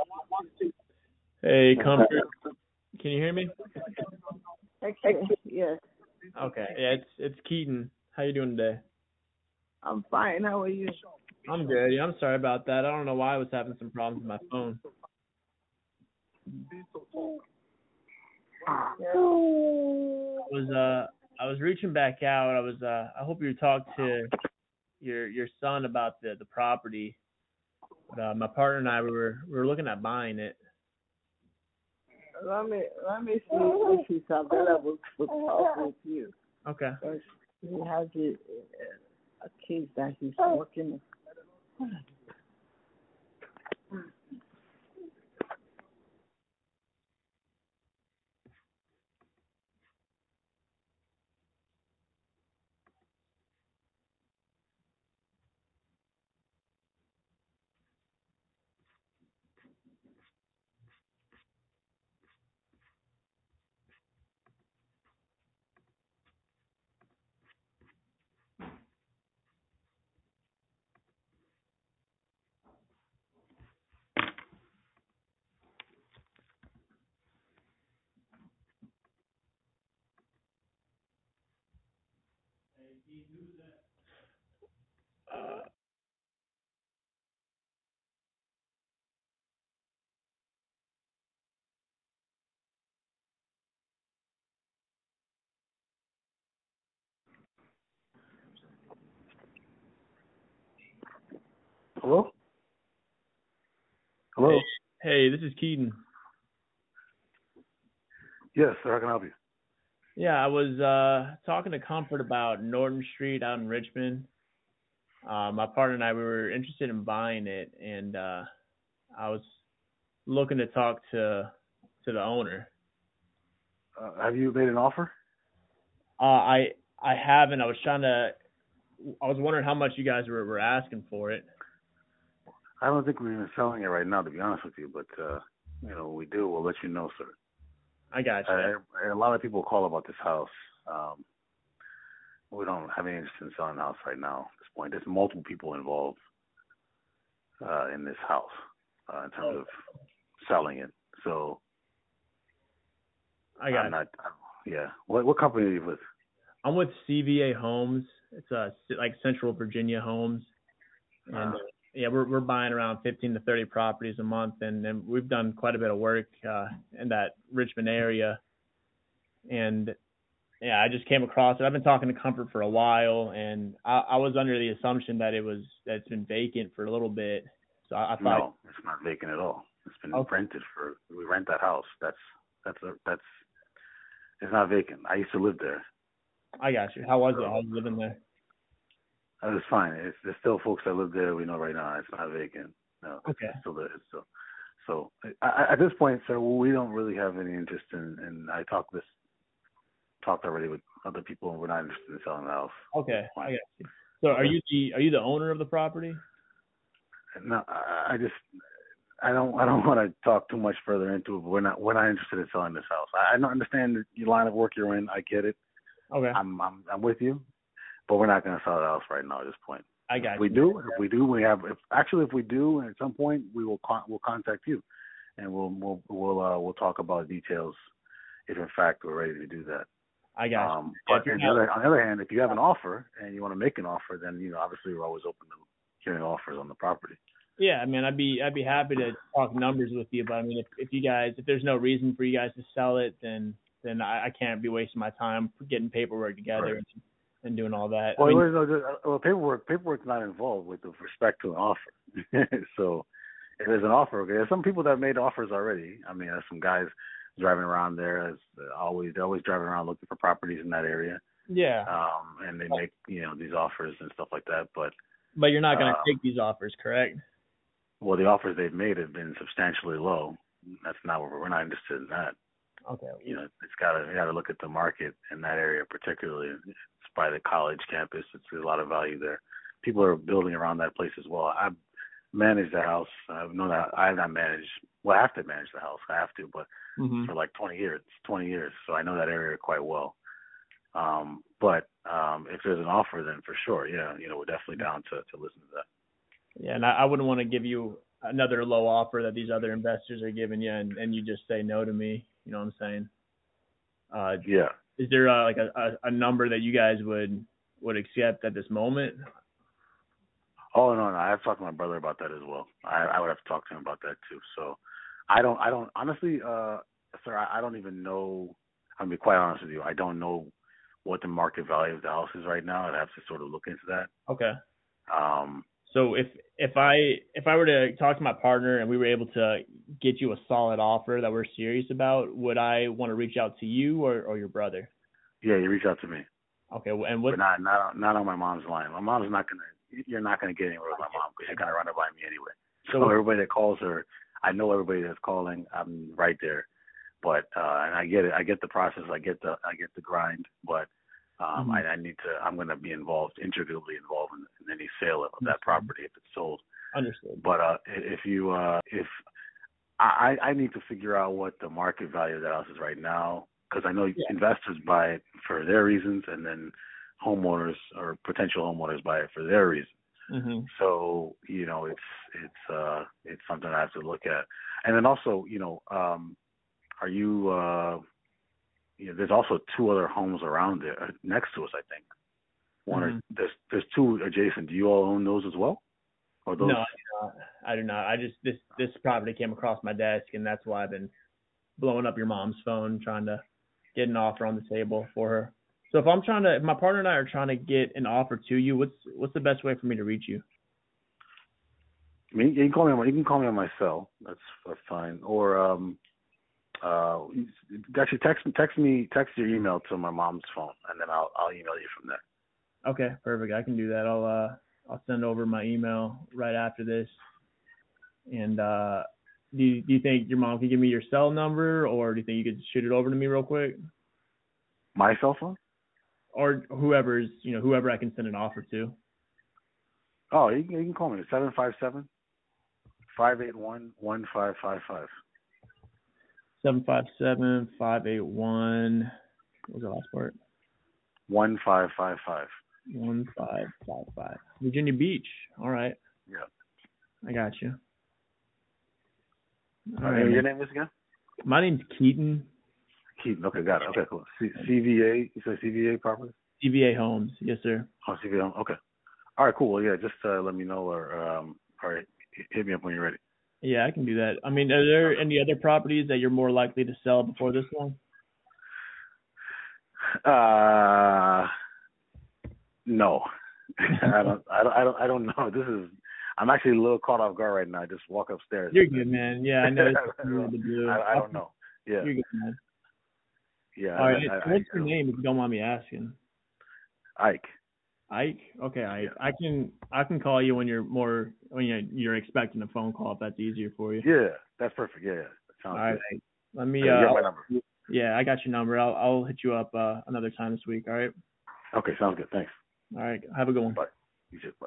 Hey, Comfort, can you hear me? Excellent. Yes, Okay, yeah, it's Keaton. How you doing today? I'm fine. How are you? I'm good. Yeah, I'm sorry about that. I don't know why I was having some problems with my phone. I was reaching back out. I hope you talked to your son about the property. But my partner and I we were looking at buying it. Let me see if he's available to talk with you. Okay. Because he has a case that he's working on. Uh, Hello? hey, Hello? hey, this is Keaton. Yes, sir. How can I help you? Yeah, I was talking to Comfort about Norton Street out in Richmond. My partner and I we were interested in buying it, and I was looking to talk to the owner. Have you made an offer? I haven't. I was wondering how much you guys were asking for it. I don't think we're even selling it right now, to be honest with you. But we do. We'll let you know, sir. I got you. A lot of people call about this house. We don't have any interest in selling the house right now at this point. There's multiple people involved in this house in terms of selling it. So I got I'm not. Yeah. What company are you with? I'm with CVA Homes. It's like Central Virginia Homes, and yeah, we're buying around 15 to 30 properties a month, and we've done quite a bit of work in that Richmond area, and yeah, I just came across it. I've been talking to Comfort for a while, and I was under the assumption that it's been vacant for a little bit, so I thought No, it's not vacant at all. It's been rented for. We rent that house. That's it's not vacant. I used to live there. I got you. How was it? How was you living there? It was fine. There's still folks that live there. We know right now it's not vacant. No, Okay. it's still there. It's still. So at this point, sir, we don't really have any interest in. And I talked already with other people, and we're not interested in selling the house. Okay, I got you. So are you the owner of the property? No, I don't want to talk too much further into it. But we're not interested in selling this house. I don't understand the line of work you're in. I get it. Okay. I'm with you, but we're not going to sell the house right now at this point. I got you. If we do, if we do, and at some point we'll contact you, and we'll talk about details if in fact we're ready to do that. I got you. But on the other hand, if you have an offer and you want to make an offer, then obviously we're always open to hearing offers on the property. Yeah, I mean, I'd be happy to talk numbers with you, but I mean, if there's no reason for you guys to sell it, then I can't be wasting my time getting paperwork together and doing all that. Well, paperwork's not involved with respect to an offer. So if there's an offer, okay, there's some people that have made offers already. I mean, there's some guys driving around there they're always driving around looking for properties in that area. Yeah. And they make these offers and stuff like that, but you're not going to take these offers, correct? Well, the offers they've made have been substantially low. That's not what we're not interested in that. Okay. You got to look at the market in that area, particularly. It's by the college campus. There's a lot of value there. People are building around that place as well. I manage the house. I know that I have not managed. Well, I have to manage the house. I have to, but for like 20 years. It's 20 years, so I know that area quite well. But if there's an offer, then for sure, we're definitely down to listen to that. Yeah, and I wouldn't want to give you another low offer that these other investors are giving you, and you just say no to me. You know what I'm saying? Yeah. Is there like a number that you guys would accept at this moment? Oh no, I have to talk to my brother about that as well. I would have to talk to him about that too. So I don't honestly, sir, I don't even know. I'm gonna be quite honest with you. I don't know what the market value of the house is right now. I'd have to sort of look into that. Okay. Um, So if I were to talk to my partner and we were able to get you a solid offer that we're serious about, would I want to reach out to you or your brother? yeah, you reach out to me. Okay, and what? But not on my mom's line. My mom's not gonna. You're not gonna get anywhere with my mom because you're gonna run it by me anyway. So everybody that calls her, I know everybody that's calling. I'm right there. But and I get it. I get the process. I get the grind. But I need to. I'm going to be intricately involved in any sale of that property if it's sold. Understood. But if I need to figure out what the market value of that house is right now, because I know investors buy it for their reasons, and then homeowners or potential homeowners buy it for their reasons. Mm-hmm. So it's something I have to look at. And then also, are you? There's also two other homes around there next to us, I think. There's two adjacent. Do you all own those as well? Or those? No, I do not. I just this property came across my desk, and that's why I've been blowing up your mom's phone trying to get an offer on the table for her. So if my partner and I are trying to get an offer to you, what's the best way for me to reach you? I mean, you can call me on my cell. That's fine. Or actually text your email to my mom's phone, and then I'll email you from there. Okay, perfect. I can do that. I'll send over my email right after this. And do you think your mom can give me your cell number, or do you think you could shoot it over to me real quick? My cell phone? Or whoever I can send an offer to. Oh, you can call me 757-581-1555. 757-581. What was the last part? 1555. 1555. Virginia Beach. All right. Yeah. I got you. All right. Your name is again? My name's Keaton. Keaton. Okay, got it. Okay, cool. CVA. You said CVA properly? CVA Homes. Yes, sir. Oh, CVA Homes. Okay. All right, cool. Well, yeah, just let me know or hit me up when you're ready. Yeah, I can do that. I mean, are there any other properties that you're more likely to sell before this one? No. I don't know. I'm actually a little caught off guard right now. I just walk upstairs. You're good, man. Yeah, I know. I don't know. Yeah. You're good, man. Yeah. All right. What's your name, if you don't mind me asking? Ike. Ike? Okay, Ike. Yeah. I can call you when you're expecting a phone call, if that's easier for you. Yeah, that's perfect. Yeah. Sounds all right. good. Let me. You got my number. Yeah, I got your number. I'll hit you up another time this week. All right. Okay, sounds good. Thanks. All right. Have a good one. Bye. You too.